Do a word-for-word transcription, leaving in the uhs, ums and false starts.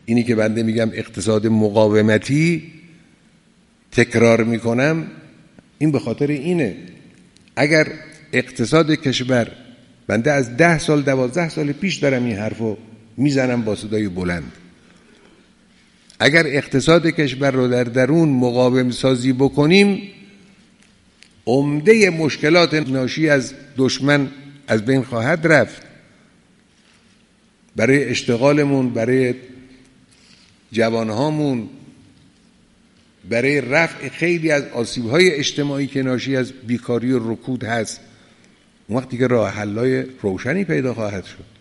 اینی که بنده میگم اقتصاد مقاومتی تکرار میکنم، این به خاطر اینه. اگر اقتصاد کشور، بنده از ده سال دوازده سال پیش دارم این حرفو میزنم با صدای بلند، اگر اقتصاد کشور رو در درون مقاوم سازی بکنیم، عمده مشکلات ناشی از دشمن از بین خواهد رفت. برای اشتغالمون، برای جوانهامون، برای رفع خیلی از آسیب‌های اجتماعی که ناشی از بیکاری و رکود هست، وقتی که راه حل‌های روشنی پیدا خواهد شد.